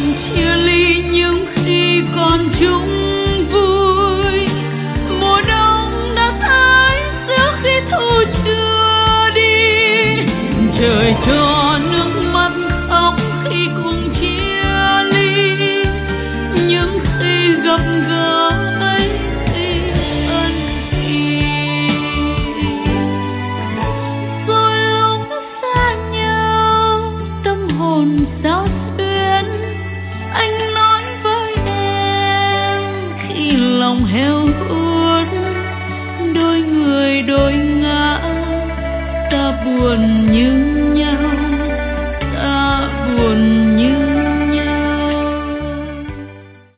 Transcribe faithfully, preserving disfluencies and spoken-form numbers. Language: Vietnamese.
chia ly nhưng khi còn chung vui. Mùa đông đã thấy giữa khi thu chưa đi, trời cho nước mắt khóc khi cùng chia ly, nhưng khi gặp gỡ ấy thì ân ý. Rồi lúc xa nhau tâm hồn sao xuyến, anh nói với em khi lòng heo uốn, đôi người đôi ngã ta buồn như